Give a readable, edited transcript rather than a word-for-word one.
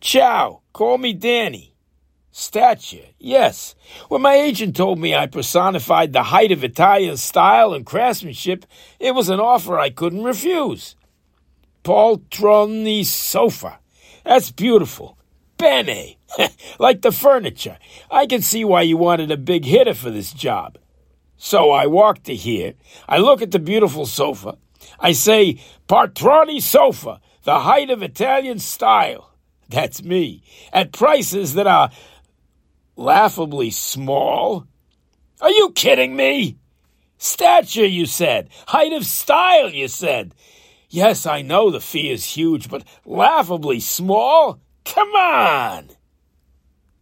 Ciao, call me Danny. Stature, yes. When my agent told me I personified the height of Italian style and craftsmanship, it was an offer I couldn't refuse. Poltroni sofa. That's beautiful. Bene. Like the furniture. I can see why you wanted a big hitter for this job. So I walk to here. I look at the beautiful sofa. I say, Poltroni sofa, the height of Italian style. That's me. At prices that are laughably small. Are you kidding me? Stature, you said. Height of style, you said. Yes, I know the fee is huge, but laughably small? Come on!